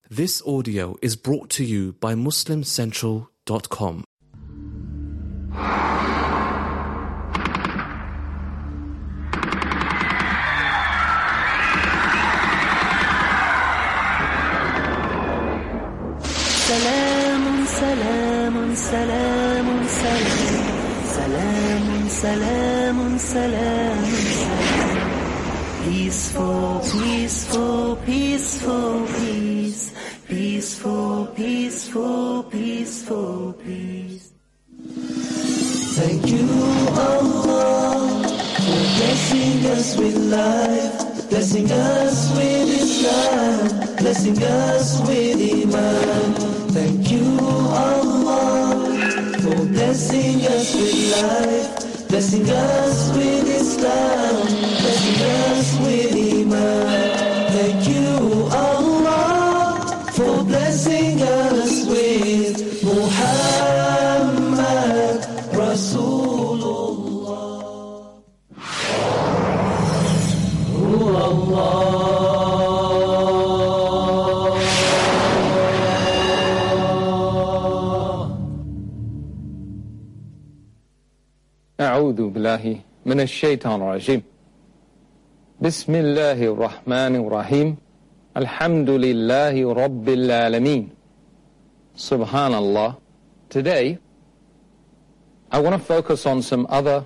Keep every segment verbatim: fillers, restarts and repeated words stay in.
This audio is brought to you by Muslim Central dot com. Salamun, salamun, salamun, salamun, salamun, salamun, salamun. Peaceful, peaceful, peaceful, peace. Peaceful, peaceful, peaceful, peace. Thank you, Allah, for blessing us with life, blessing us with Islam, blessing us with Iman. Thank you, Allah, for blessing us with life, blessing us with Islam, blessing us with Iman. Thank you, Allah, for blessing us with Muhammad Rasulullah. Oh Allah. أعوذ بالله من الشيطان الرجيم. بسم الله الرحمن الرحيم. الحمد لله رب العالمين. Subhanallah. Today, I want to focus on some other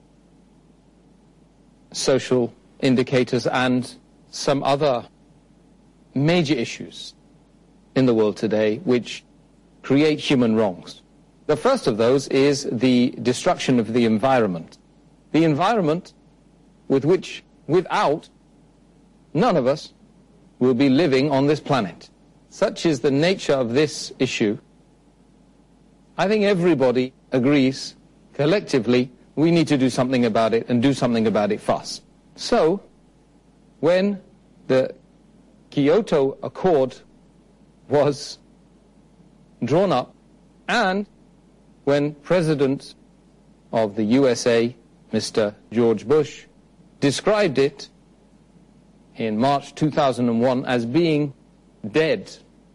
social indicators and some other major issues in the world today which create human wrongs. The first of those is the destruction of the environment. The environment with which, without, none of us will be living on this planet. Such is the nature of this issue. I think everybody agrees, collectively, we need to do something about it and do something about it fast. So, when the Kyoto Accord was drawn up, and when President of the U S A, Mister George Bush, described it in March two thousand one as being dead,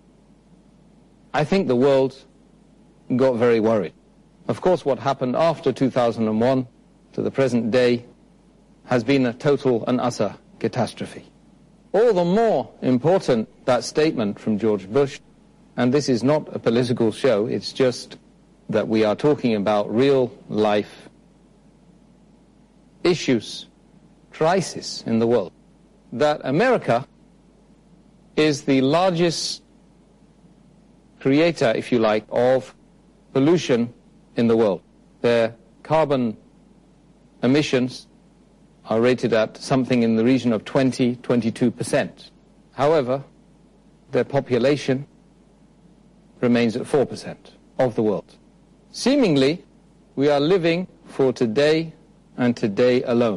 I think the world got very worried. Of course, what happened after two thousand one to the present day has been a total and utter catastrophe. All the more important that statement from George Bush, and this is not a political show, it's just that we are talking about real life issues, crisis in the world, that America is the largest creator, if you like, of pollution in the world. Their carbon emissions are rated at something in the region of twenty to twenty-two percent. However, their population remains at four percent of the world. Seemingly, we are living for today and today alone.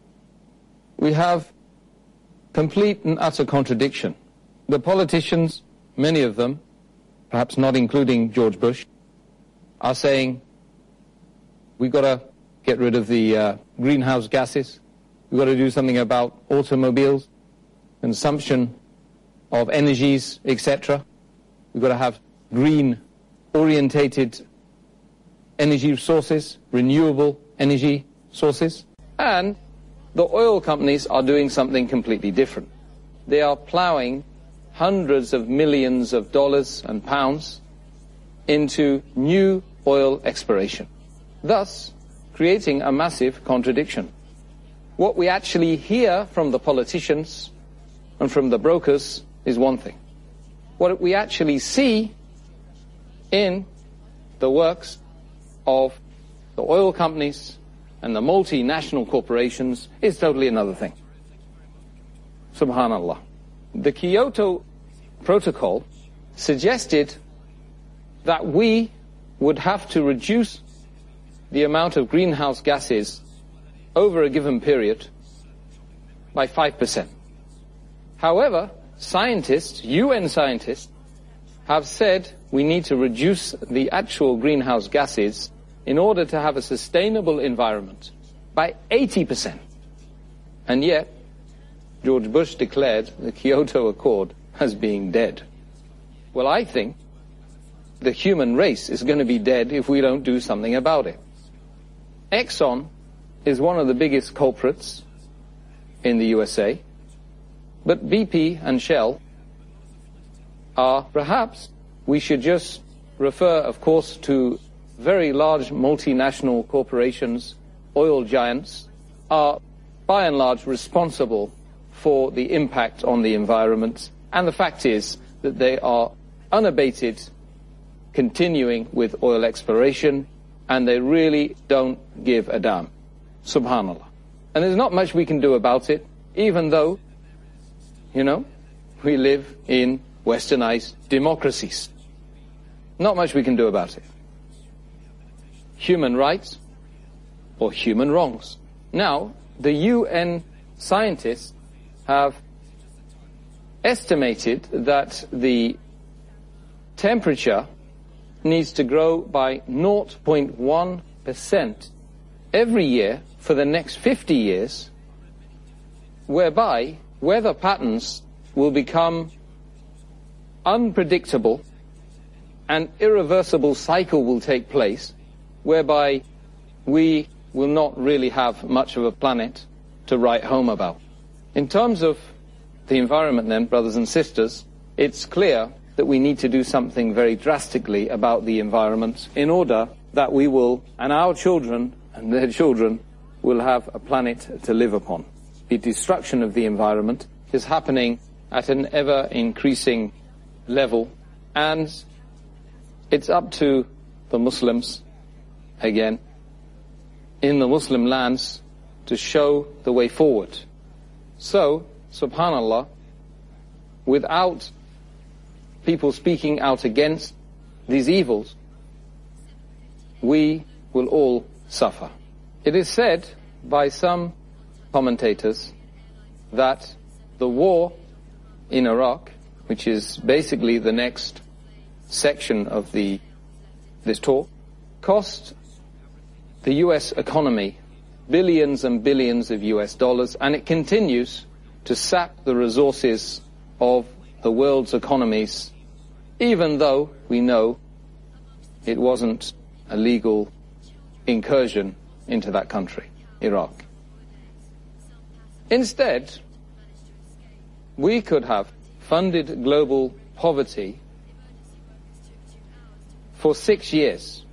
We have complete and utter contradiction. The politicians, many of them, perhaps not including George Bush, are saying we've got to get rid of the uh, greenhouse gases, we've got to do something about automobiles, consumption of energies, et cetera. We've got to have green-orientated energy sources, renewable energy sources, and the oil companies are doing something completely different. They are plowing hundreds of millions of dollars and pounds into new oil exploration, thus creating a massive contradiction. What we actually hear from the politicians and from the brokers is one thing. What we actually see in the works of the oil companies and the multinational corporations is totally another thing. Subhanallah. The Kyoto Protocol suggested that we would have to reduce the amount of greenhouse gases over a given period by five percent. However, scientists, U N scientists, have said we need to reduce the actual greenhouse gases in order to have a sustainable environment by eighty percent. And yet, George Bush declared the Kyoto Accord as being dead. Well, I think the human race is going to be dead if we don't do something about it. Exxon is one of the biggest culprits in the U S A, but B P and Shell are, perhaps we should just refer, of course, to very large multinational corporations, oil giants, are by and large responsible for the impact on the environment, and the fact is that they are unabated, continuing with oil exploration, and they really don't give a damn. Subhanallah. And there's not much we can do about it, even though, you know, we live in westernized democracies. Not much we can do about it. Human rights or human wrongs. Now, the U N scientists have estimated that the temperature needs to grow by zero point one percent every year for the next fifty years, whereby weather patterns will become unpredictable, an irreversible cycle will take place, whereby we will not really have much of a planet to write home about. In terms of the environment then, brothers and sisters, it's clear that we need to do something very drastically about the environment in order that we will, and our children and their children, will have a planet to live upon. The destruction of the environment is happening at an ever-increasing level, and it's up to the Muslims, again, in the Muslim lands, to show the way forward. So, subhanallah, without people speaking out against these evils, we will all suffer. It is said by some commentators that the war in Iraq, which is basically the next section of the this talk, cost the U S economy billions and billions of U S dollars, and it continues to sap the resources of the world's economies, even though we know it wasn't a legal incursion into that country, Iraq. Instead, we could have funded global poverty for six years.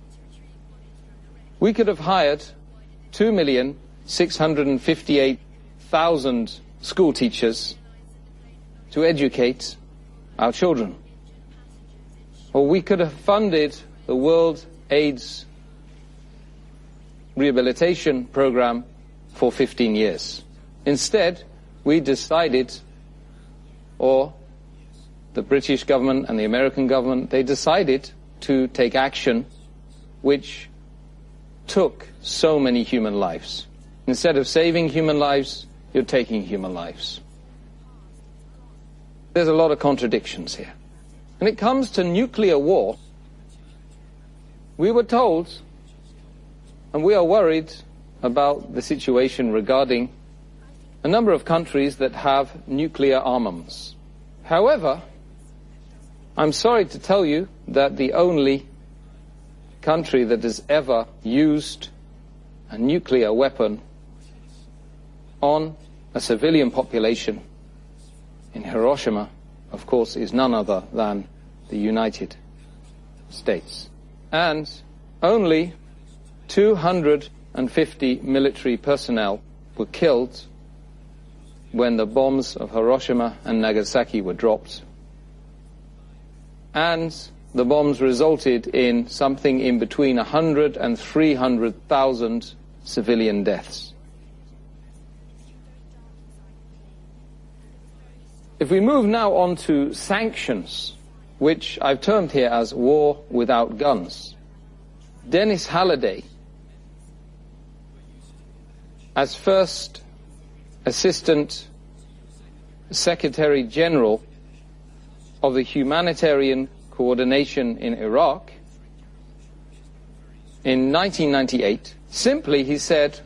We could have hired two million six hundred fifty-eight thousand school teachers to educate our children. Or we could have funded the World AIDS Rehabilitation Program for fifteen years. Instead, we decided, or the British government and the American government, they decided to take action which took so many human lives. Instead of saving human lives, you're taking human lives. There's a lot of contradictions here. When it comes to nuclear war, we were told, and we are worried about the situation regarding a number of countries that have nuclear armaments. However, I'm sorry to tell you that the only country that has ever used a nuclear weapon on a civilian population in Hiroshima, of course, is none other than the United States. And only two hundred fifty military personnel were killed when the bombs of Hiroshima and Nagasaki were dropped. And the bombs resulted in something in between one hundred and three hundred thousand civilian deaths. If we move now on to sanctions, which I've termed here as war without guns, Dennis Halliday, as first Assistant Secretary General of the Humanitarian Coordination in Iraq, in nineteen ninety-eight, simply he said,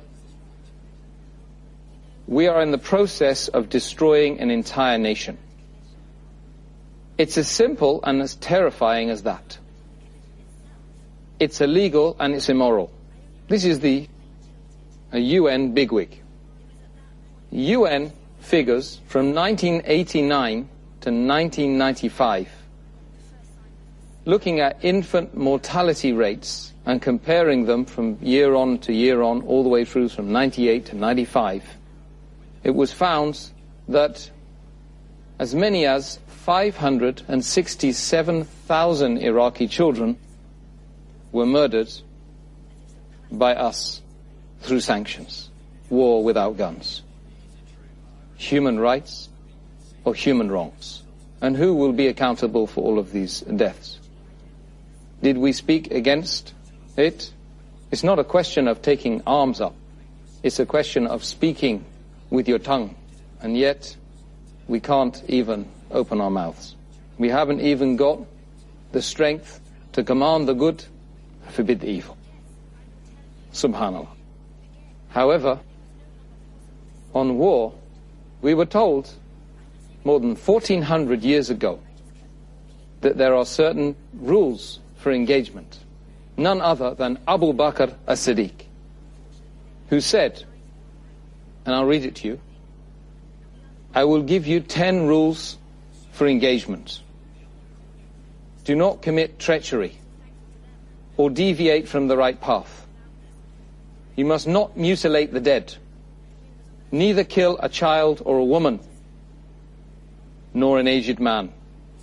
"We are in the process of destroying an entire nation." It's as simple and as terrifying as that. It's illegal and it's immoral. This is the a U N bigwig. U N figures from nineteen eighty-nine to nineteen ninety-five, looking at infant mortality rates and comparing them from year on to year on, all the way through from ninety-eight to ninety-five, it was found that as many as five hundred sixty-seven thousand Iraqi children were murdered by us through sanctions, war without guns. Human rights or human wrongs? And who will be accountable for all of these deaths? Did we speak against it? It's not a question of taking arms up. It's a question of speaking with your tongue. And yet, we can't even open our mouths. We haven't even got the strength to command the good, forbid the evil. Subhanallah. However, on war, we were told more than fourteen hundred years ago that there are certain rules for engagement. None other than Abu Bakr as-Siddiq, who said, and I'll read it to you, I will give you ten rules for engagement. Do not commit treachery or deviate from the right path. You must not mutilate the dead, neither kill a child or a woman, nor an aged man.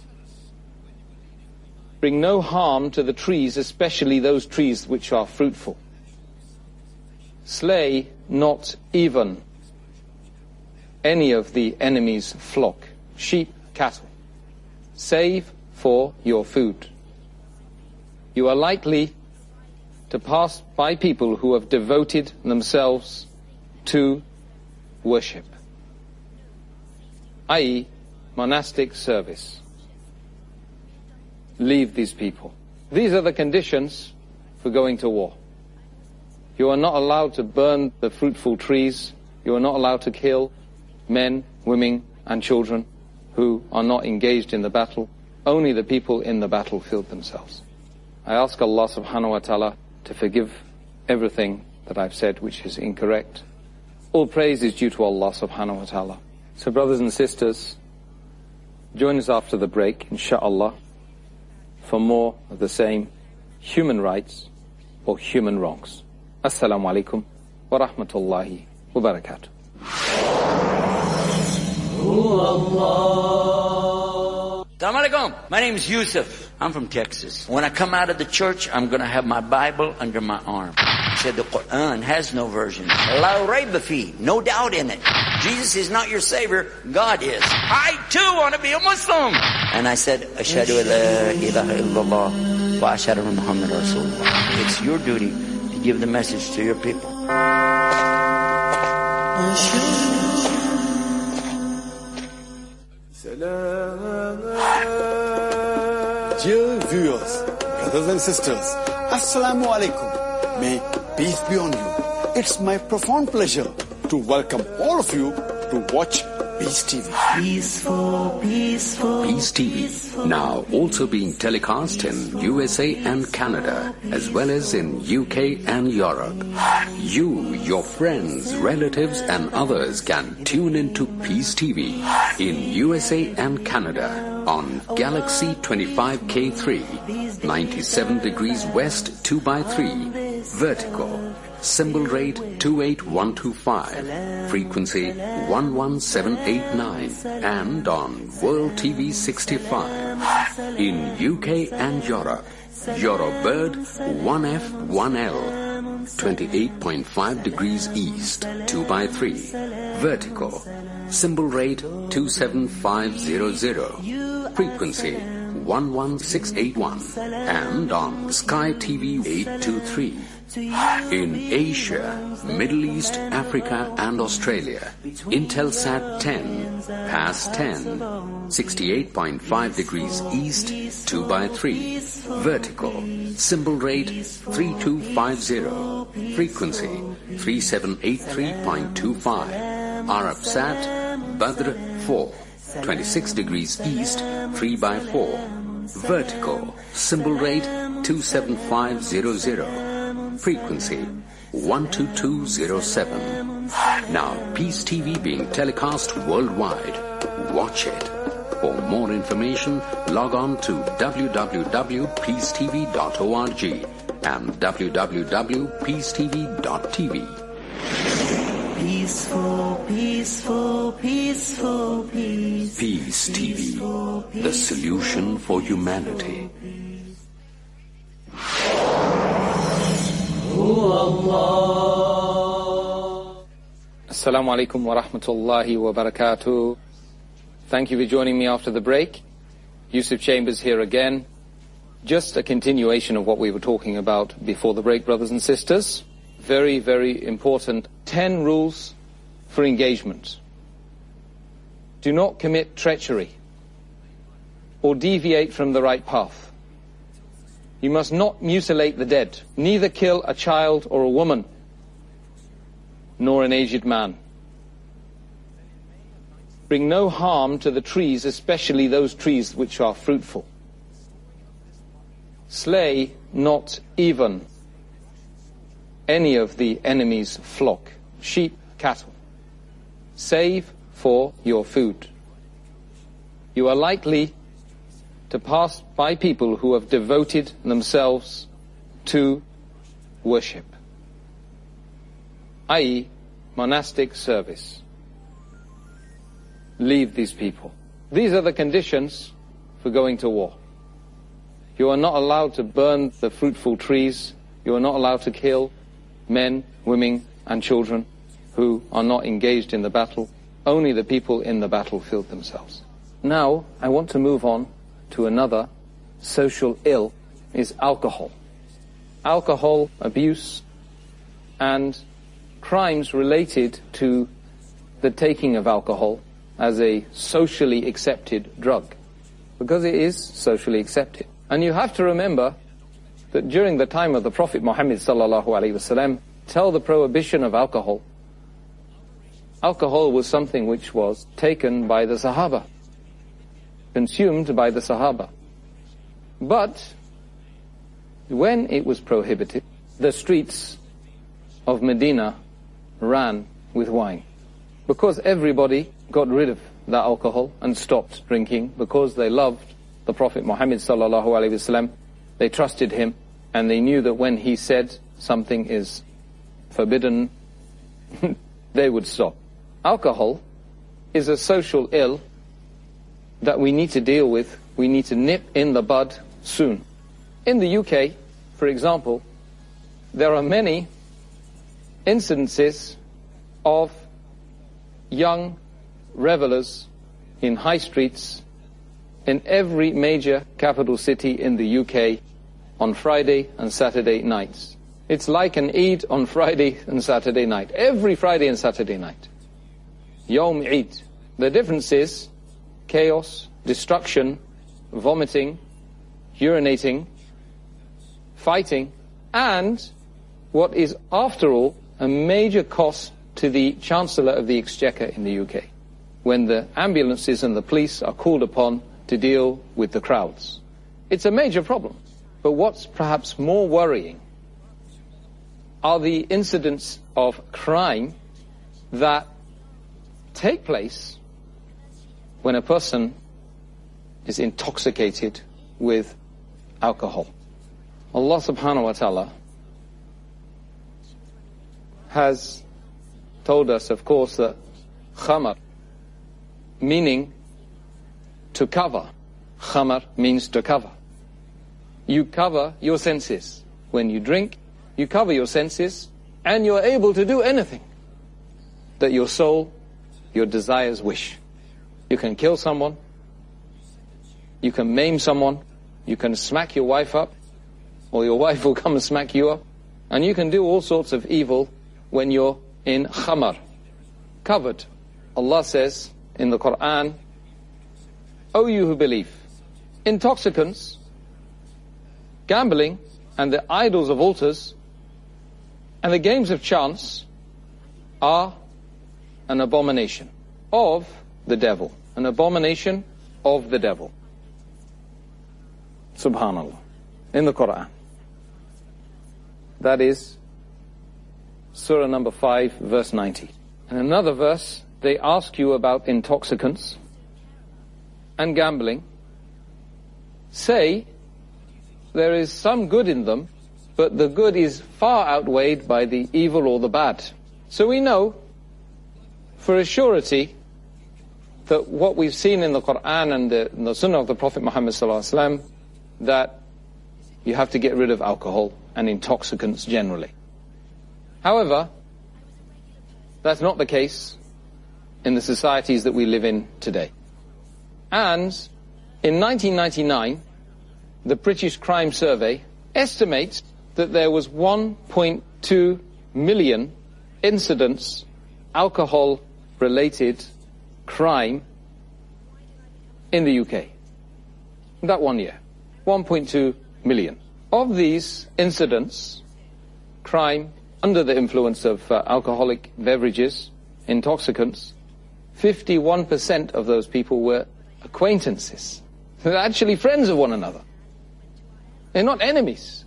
Bring no harm to the trees, especially those trees which are fruitful. Slay not even any of the enemy's flock, sheep, cattle. Save for your food. You are likely to pass by people who have devoted themselves to worship, that is monastic service. Leave these people. These are the conditions for going to war. You are not allowed to burn the fruitful trees. You are not allowed to kill men, women, and children who are not engaged in the battle. Only the people in the battlefield themselves. I ask Allah subhanahu wa ta'ala to forgive everything that I've said which is incorrect. All praise is due to Allah subhanahu wa ta'ala. So brothers and sisters, join us after the break, inshaAllah, for more of the same human rights or human wrongs. Assalamu alaikum wa rahmatullahi wa barakatuh. Assalamu alaikum. My name is Yusuf. I'm from Texas. When I come out of the church, I'm going to have my Bible under my arm. He said the Quran has no version. La rayba fi, no doubt in it. Jesus is not your savior, God is. I too want to be a Muslim. And I said, Ashhadu la ilaha illallah wa ashhadu anna Muhammad Rasulullah. It's your duty to give the message to your people. Dear viewers, brothers and sisters, Assalamu alaikum. May peace be on you. It's my profound pleasure to welcome all of you to watch Peace T V. Peaceful, peaceful. Peace T V, now also being telecast in U S A and Canada, as well as in U K and Europe. You, your friends, relatives and others can tune into Peace T V in U S A and Canada on Galaxy twenty-five K three, ninety-seven degrees west two by three, vertical. Symbol rate two eight one two five, frequency one one seven eight nine, and on World T V sixty-five. In U K and Europe, Eurobird one F one L, twenty-eight point five degrees east two by three, vertical. Symbol rate two seven five zero zero, frequency one one six eight one, and on Sky T V eight two three. In Asia, Middle East, Africa and Australia, Intelsat ten, past ten, sixty-eight point five degrees east, two by three, vertical, symbol rate three two five zero, frequency three seven eight three point two five, Arabsat, Badr four, twenty-six degrees east, three by four. Vertical, symbol rate two seven five zero zero. Frequency one two two zero seven. Now Peace T V being telecast worldwide. Watch it. For more information, log on to w w w dot peace t v dot org and w w w dot peace t v dot t v. Peaceful, peaceful, peaceful, peace. Peace T V, the solution for humanity. Assalamu alaikum wa rahmatullahi wa barakatuh. Thank you for joining me after the break. Yusuf Chambers here again. Just a continuation of what we were talking about before the break, brothers and sisters. Very, very important. Ten rules for engagement. Do not commit treachery or deviate from the right path. You must not mutilate the dead, neither kill a child or a woman, nor an aged man. Bring no harm to the trees, especially those trees which are fruitful. Slay not even any of the enemy's flock, sheep, cattle. Save for your food. You are likely to pass by people who have devoted themselves to worship, that is monastic service. Leave these people. These are the conditions for going to war. You are not allowed to burn the fruitful trees. You are not allowed to kill men, women, and children who are not engaged in the battle. Only the people in the battlefield themselves. Now, I want to move on to another social ill, is alcohol. Alcohol abuse and crimes related to the taking of alcohol as a socially accepted drug, because it is socially accepted. And you have to remember that during the time of the Prophet Muhammad sallallahu alaihi wasallam, till the prohibition of alcohol, alcohol was something which was taken by the Sahaba, consumed by the Sahaba. But when it was prohibited, the streets of Medina ran with wine, because everybody got rid of that alcohol and stopped drinking, because they loved the Prophet Muhammad sallallahu alaihi wasallam. They trusted him, and they knew that when he said something is forbidden, they would stop. Alcohol is a social ill that we need to deal with. We need to nip in the bud soon. In the U K, for example, there are many incidences of young revelers in high streets in every major capital city in the U K on Friday and Saturday nights. It's like an Eid on Friday and Saturday night. Every Friday and Saturday night. Yawm Eid. The difference is chaos, destruction, vomiting, urinating, fighting, and what is, after all, a major cost to the Chancellor of the Exchequer in the U K, when the ambulances and the police are called upon to deal with the crowds. It's a major problem. But what's perhaps more worrying are the incidents of crime that take place when a person is intoxicated with alcohol. Allah subhanahu wa ta'ala has told us, of course, that khamar, meaning to cover. Khamar means to cover. You cover your senses. When you drink, you cover your senses, and you're able to do anything that your soul, your desires wish. You can kill someone, you can maim someone, you can smack your wife up, or your wife will come and smack you up, and you can do all sorts of evil when you're in khamar, covered. Allah says in the Quran, O you who believe, intoxicants, gambling, and the idols of altars, and the games of chance are an abomination of the devil. an abomination of the devil. Subhanallah. In the Quran. That is Surah number five, verse ninety. In another verse, they ask you about intoxicants and gambling. Say, there is some good in them, but the good is far outweighed by the evil or the bad. So we know, for a surety, that what we've seen in the Quran and the, and the Sunnah of the Prophet Muhammad sallallahu alaihi wasallam, that you have to get rid of alcohol and intoxicants generally. However, that's not the case in the societies that we live in today. And in nineteen ninety-nine, the British Crime Survey estimates that there was one point two million incidents, alcohol-related crime in the U K. That one year. one point two million. Of these incidents, crime under the influence of uh, alcoholic beverages, intoxicants, fifty-one percent of those people were acquaintances. They're actually friends of one another. They're not enemies.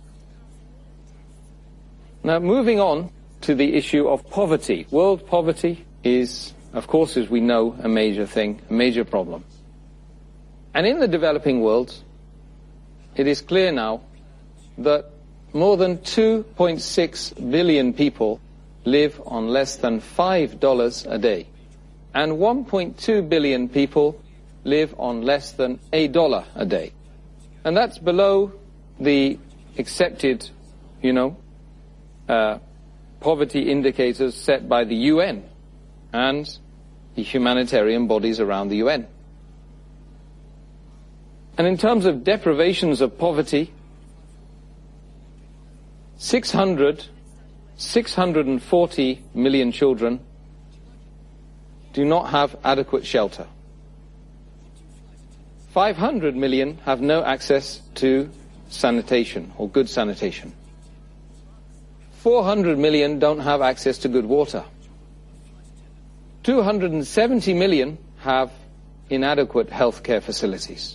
Now, moving on to the issue of poverty. World poverty is, of course, as we know, a major thing, a major problem. And in the developing world, it is clear now that more than two point six billion people live on less than five dollars a day. And one point two billion people live on less than a dollar a day. And that's below the accepted, you know, uh, poverty indicators set by the U N and the humanitarian bodies around the U N. And in terms of deprivations of poverty, six hundred, six hundred forty million children do not have adequate shelter. five hundred million have no access to sanitation or good sanitation. four hundred million don't have access to good water. two hundred seventy million have inadequate healthcare facilities.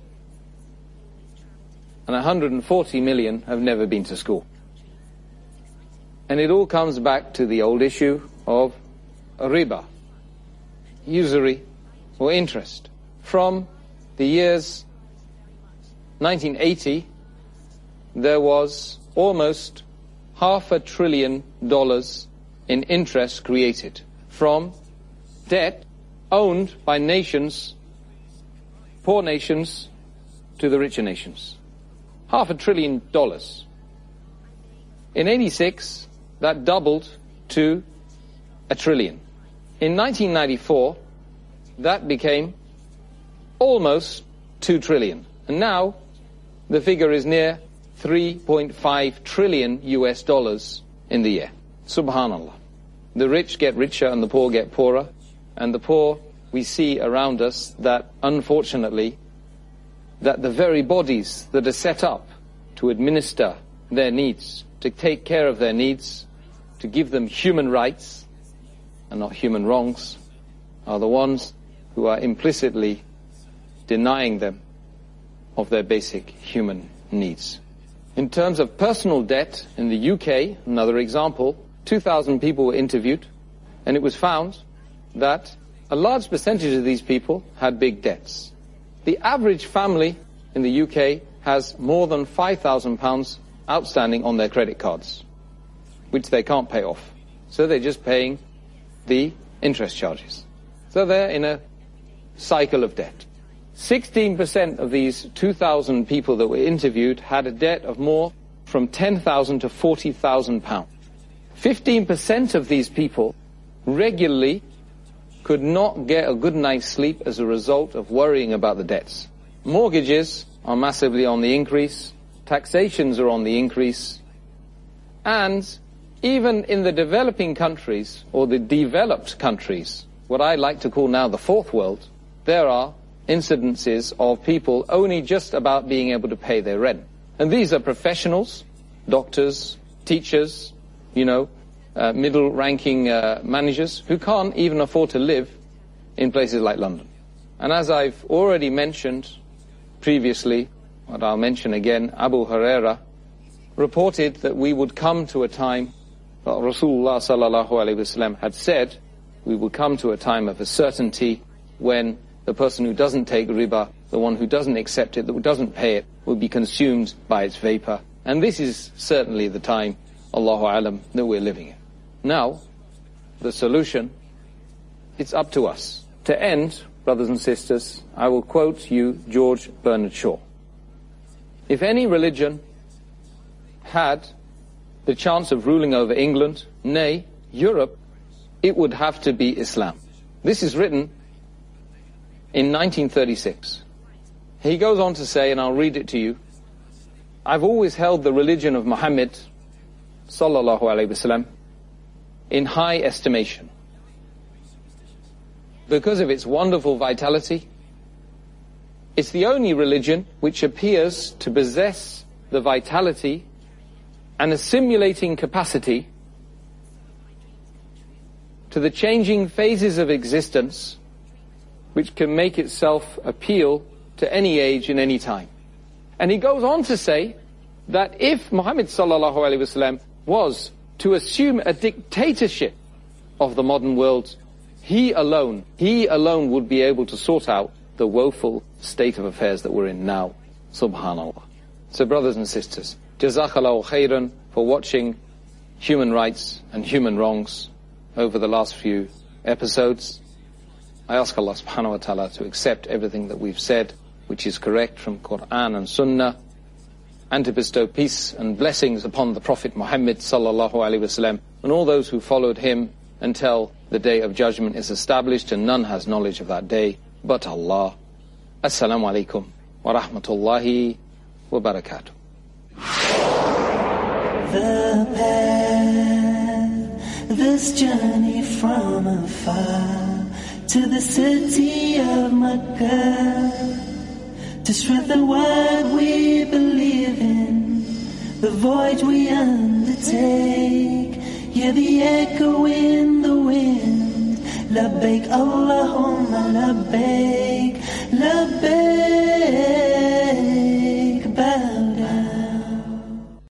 And one hundred forty million have never been to school. And it all comes back to the old issue of riba, usury or interest. From the years nineteen eighty, there was almost half a trillion dollars in interest created from debt owned by nations, poor nations, to the richer nations. Half a trillion dollars. In eighty-six, that doubled to a trillion. In nineteen ninety-four, that became almost two trillion. And now, the figure is near three point five trillion U S dollars in the year. Subhanallah. The rich get richer and the poor get poorer. And the poor, we see around us that, unfortunately, that the very bodies that are set up to administer their needs, to take care of their needs, to give them human rights and not human wrongs, are the ones who are implicitly denying them of their basic human needs. In terms of personal debt, in the U K, another example, two thousand people were interviewed, and it was found that a large percentage of these people had big debts. The average family in the U K has more than five thousand pounds outstanding on their credit cards, which they can't pay off. So they're just paying the interest charges. So they're in a cycle of debt. sixteen percent of these two thousand people that were interviewed had a debt of more from ten thousand to forty thousand pounds. fifteen percent of these people regularly could not get a good night's sleep as a result of worrying about the debts. Mortgages are massively on the increase, taxations are on the increase, and even in the developing countries, or the developed countries, what I like to call now the fourth world, there are incidences of people only just about being able to pay their rent. And these are professionals, doctors, teachers, you know, uh, middle-ranking uh, managers who can't even afford to live in places like London. And as I've already mentioned previously, what I'll mention again, Abu Huraira reported that we would come to a time, that Rasulullah sallallahu alaihi wasallam had said, we will come to a time of a certainty when the person who doesn't take riba, the one who doesn't accept it, who doesn't pay it, will be consumed by its vapor. And this is certainly the time, Allahu alam, that we're living in. Now, the solution, it's up to us. To end, brothers and sisters, I will quote you George Bernard Shaw. If any religion had the chance of ruling over England, nay, Europe, it would have to be Islam. This is written in nineteen thirty-six. He goes on to say, and I'll read it to you, I've always held the religion of Muhammad sallallahu alaihi wasallam in high estimation because of its wonderful vitality. It's the only religion which appears to possess the vitality and assimilating capacity to the changing phases of existence, which can make itself appeal to any age in any time. And he goes on to say that if Muhammad sallallahu alaihi wasallam was to assume a dictatorship of the modern world, he alone, he alone would be able to sort out the woeful state of affairs that we're in now. Subhanallah. So brothers and sisters, Jazakallahu khairan for watching human rights and human wrongs over the last few episodes. I ask Allah subhanahu wa ta'ala to accept everything that we've said, which is correct from Quran and Sunnah, and to bestow peace and blessings upon the Prophet Muhammad sallallahu alaihi wasallam and all those who followed him until the day of judgment is established, and none has knowledge of that day but Allah. Assalamu alaikum wa rahmatullahi wa barakatuh. The path, this journey from afar to the city of Makkah, to strengthen what we believe in, the voyage we undertake. Hear the echo in the wind. Labbaik Allahumma labbaik, labbaik.